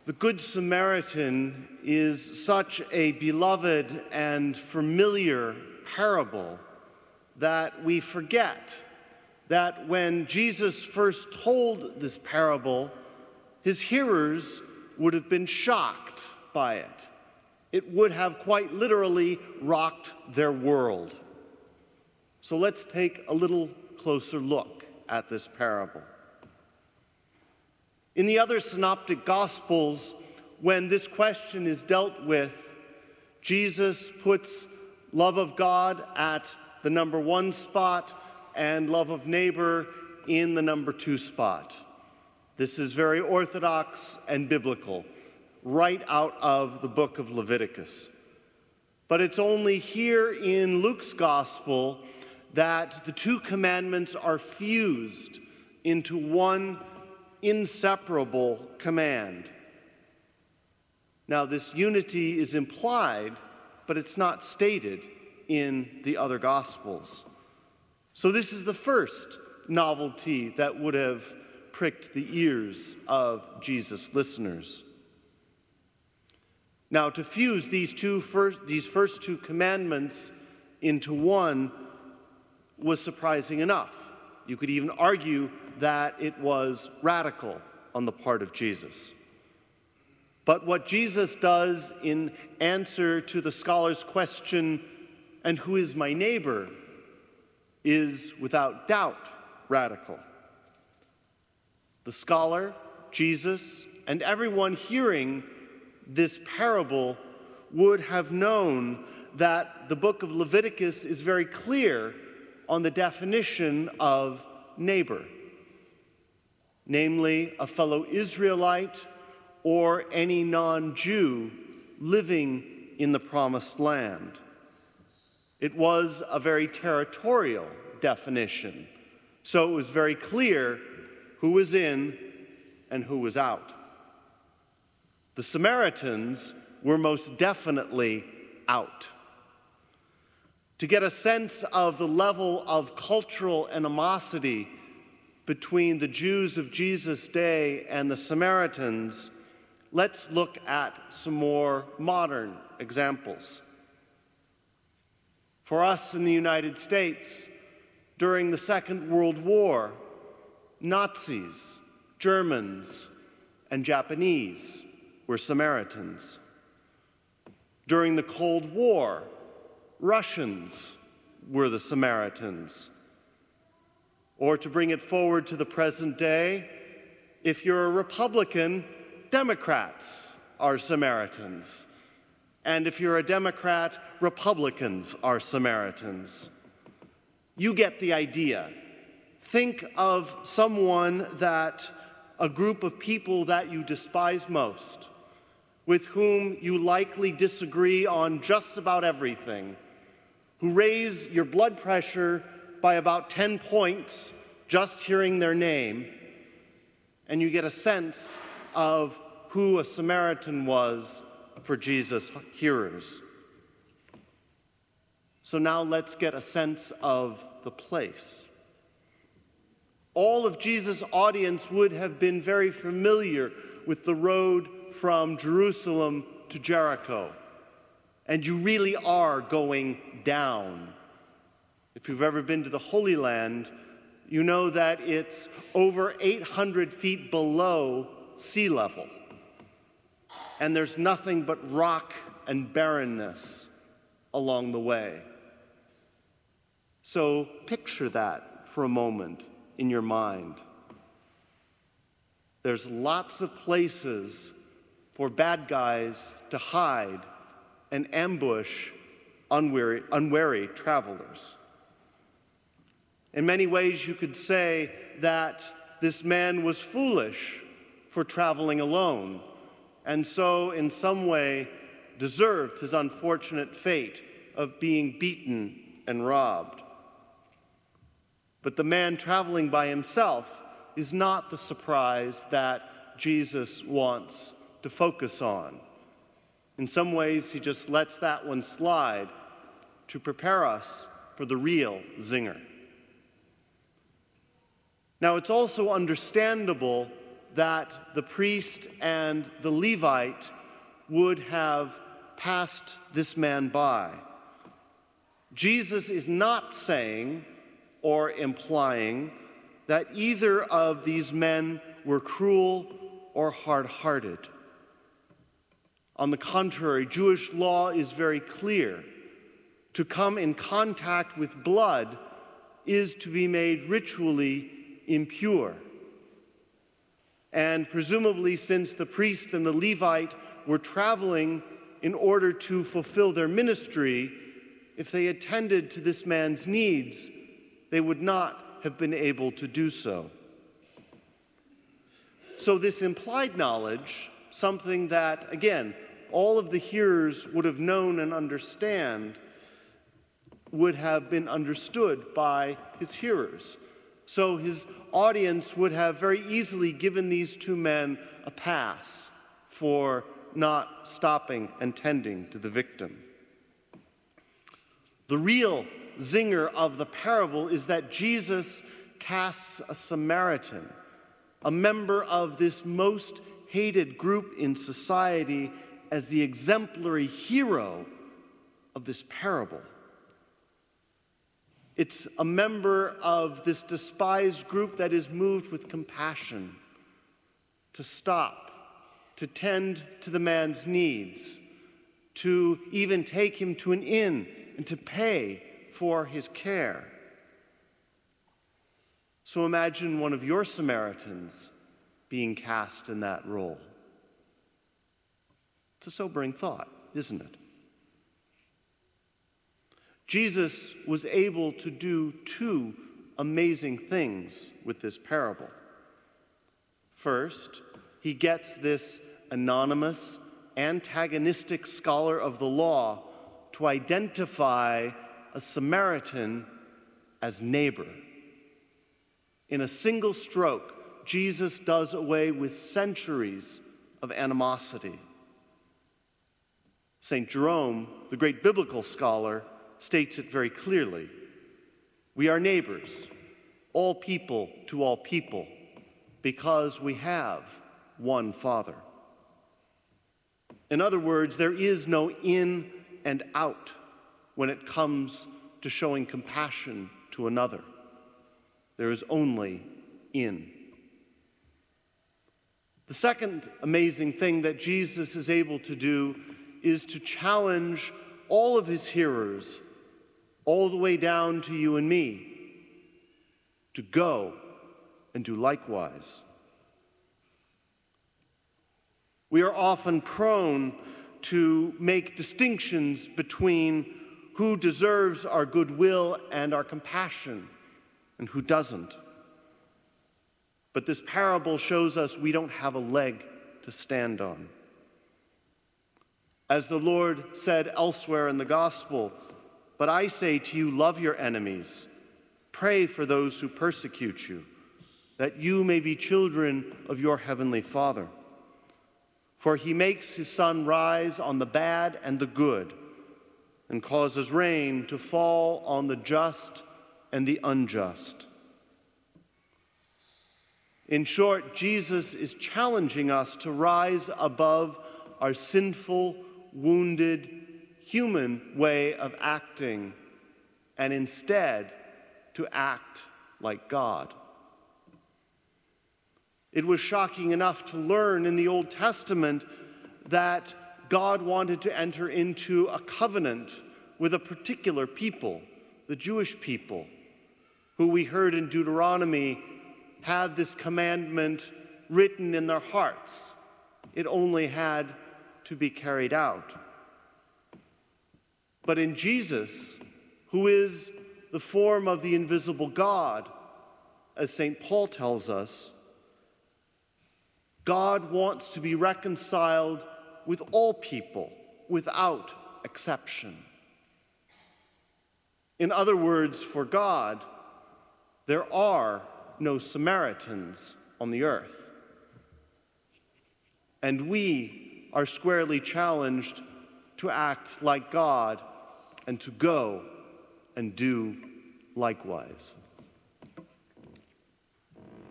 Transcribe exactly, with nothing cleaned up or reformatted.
The Good Samaritan is such a beloved and familiar parable that we forget that when Jesus first told this parable, his hearers would have been shocked by it. It would have quite literally rocked their world. So let's take a little closer look at this parable. In the other synoptic gospels, when this question is dealt with, Jesus puts love of God at the number one spot and love of neighbor in the number two spot. This is very orthodox and biblical, right out of the book of Leviticus. But it's only here in Luke's gospel that the two commandments are fused into one inseparable command. Now, this unity is implied, but it's not stated in the other Gospels. So this is the first novelty that would have pricked the ears of Jesus' listeners. Now, to fuse these two first, these first two commandments into one was surprising enough. You could even argue that it was radical on the part of Jesus. But what Jesus does in answer to the scholar's question, "And who is my neighbor?" is without doubt radical. The scholar, Jesus, and everyone hearing this parable would have known that the book of Leviticus is very clear on the definition of neighbor, namely a fellow Israelite or any non-Jew living in the promised land. It was a very territorial definition, so it was very clear who was in and who was out. The Samaritans were most definitely out. To get a sense of the level of cultural animosity between the Jews of Jesus' day and the Samaritans, let's look at some more modern examples. For us in the United States, during the Second World War, Nazis, Germans, and Japanese were Samaritans. During the Cold War, Russians were the Samaritans. Or to bring it forward to the present day, if you're a Republican, Democrats are Samaritans. And if you're a Democrat, Republicans are Samaritans. You get the idea. Think of someone that, a group of people that you despise most, with whom you likely disagree on just about everything, who raise your blood pressure by about ten points just hearing their name, and you get a sense of who a Samaritan was for Jesus' hearers. So now let's get a sense of the place. All of Jesus' audience would have been very familiar with the road from Jerusalem to Jericho. And you really are going down. If you've ever been to the Holy Land, you know that it's over eight hundred feet below sea level. And there's nothing but rock and barrenness along the way. So picture that for a moment in your mind. There's lots of places for bad guys to hide and ambush unwary, unwary travelers. In many ways, you could say that this man was foolish for traveling alone, and so in some way deserved his unfortunate fate of being beaten and robbed. But the man traveling by himself is not the surprise that Jesus wants to focus on. In some ways, he just lets that one slide to prepare us for the real zinger. Now, it's also understandable that the priest and the Levite would have passed this man by. Jesus is not saying or implying that either of these men were cruel or hard-hearted. On the contrary, Jewish law is very clear. To come in contact with blood is to be made ritually impure. And presumably, since the priest and the Levite were traveling in order to fulfill their ministry, if they attended to this man's needs, they would not have been able to do so. So this implied knowledge, something that, again, all of the hearers would have known and understand, would have been understood by his hearers. So his audience would have very easily given these two men a pass for not stopping and tending to the victim. The real zinger of the parable is that Jesus casts a Samaritan, a member of this most hated group in society, as the exemplary hero of this parable. It's a member of this despised group that is moved with compassion to stop, to tend to the man's needs, to even take him to an inn and to pay for his care. So imagine one of your Samaritans being cast in that role. It's a sobering thought, isn't it? Jesus was able to do two amazing things with this parable. First, he gets this anonymous, antagonistic scholar of the law to identify a Samaritan as neighbor. In a single stroke, Jesus does away with centuries of animosity. Saint Jerome, the great biblical scholar, states it very clearly. We are neighbors, all people to all people, because we have one Father. In other words, there is no in and out when it comes to showing compassion to another. There is only in. The second amazing thing that Jesus is able to do is to challenge all of his hearers, all the way down to you and me, to go and do likewise. We are often prone to make distinctions between who deserves our goodwill and our compassion and who doesn't. But this parable shows us we don't have a leg to stand on. As the Lord said elsewhere in the gospel, "But I say to you, love your enemies, pray for those who persecute you, that you may be children of your heavenly Father. For he makes his sun rise on the bad and the good, and causes rain to fall on the just and the unjust." In short, Jesus is challenging us to rise above our sinful, wounded, human way of acting, and instead to act like God. It was shocking enough to learn in the Old Testament that God wanted to enter into a covenant with a particular people, the Jewish people, who we heard in Deuteronomy had this commandment written in their hearts. It only had to be carried out. But in Jesus, who is the form of the invisible God, as Saint Paul tells us, God wants to be reconciled with all people without exception. In other words, for God, there are no Samaritans on the earth. And we are squarely challenged to act like God and to go and do likewise.